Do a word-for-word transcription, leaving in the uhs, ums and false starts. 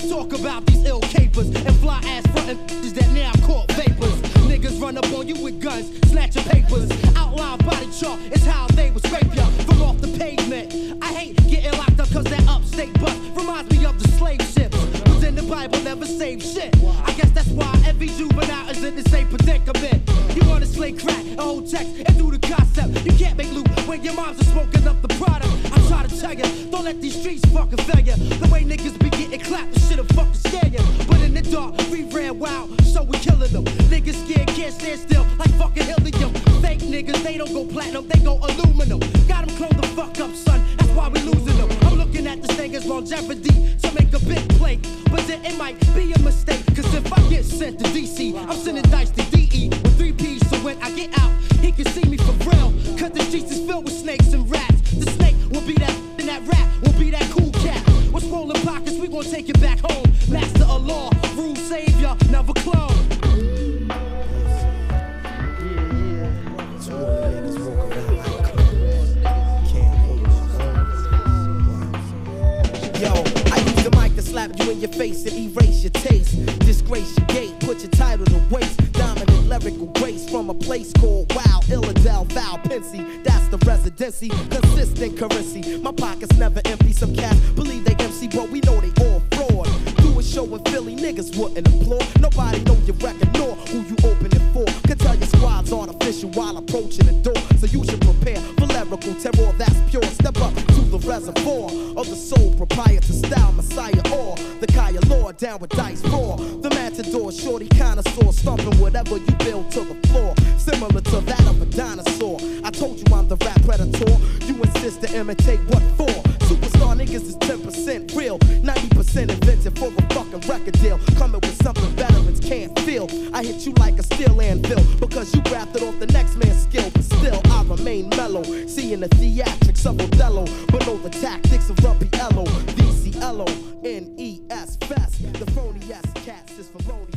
Let's talk about these ill capers and fly ass frontin' is that now caught vapors. Niggas run up on you with guns, snatch your papers. Outline body chart is how they would scrape ya from off the pavement. I hate getting locked up cause that upstate bus reminds me of the slave ships. Who's in the Bible never saved shit. I guess that's why every juvenile is in the same predicament. You wanna slay crack, a whole text, and do the concept. You can't make loot when your moms are smoking up the product. I'm trying to tell ya, don't let these streets fucking fail ya. The way niggas be getting clapped, the shit'll fucking scare ya. But in the dark, we ran wild, so we killing them. Niggas scared, can't stand still, like fucking helium. Fake niggas, they don't go platinum, they go aluminum. Got them clone the fuck up, son, that's why we losing them. I'm looking at this thing as longevity, so make a big play. But then it might be a mistake, cause if I get sent to D C, I'm sending dice to D E with three P's, so when I get out, he can see me for real. Cause the streets is filled with snakes and rats. The snake will be that, and that rat will be that cool cat. With swollen pockets, we gon' take it back home. Master of law, rule savior, never clone. Yo, I use the mic to slap you in your face and erase your taste. Disgrace your gate, put your title to waste. Dominant lyrical grace from a place called Wow, Illidale, Val, Pensy. That's the residency, consistent currency. My pockets never empty. Some cats believe they M C, but we know they all fraud. Do a show in Philly, niggas wouldn't applaud. Nobody know your record nor who you open it for. Can tell your squad's artificial while approaching the door. So you should prepare for lyrical terror that's pure. Step up to the reservoir of the soul proprietor style messiah or the Kaya Lord down with dice raw. The matador, shorty connoisseur, stomping whatever you build to the floor. Similar to that of a dinosaur. I told you I'm the rap predator. You insist to imitate what for? Superstar niggas is ten percent real, ninety percent invented for a fucking record deal. Coming with something veterans can't feel. I hit you like a steel anvil because you grafted off the next man's skill. But still I remain mellow, seeing the theatrics of Othello, but know the tactics of Rumpy Ello. V C L O N E S Fest. The phony ass cats is felonious.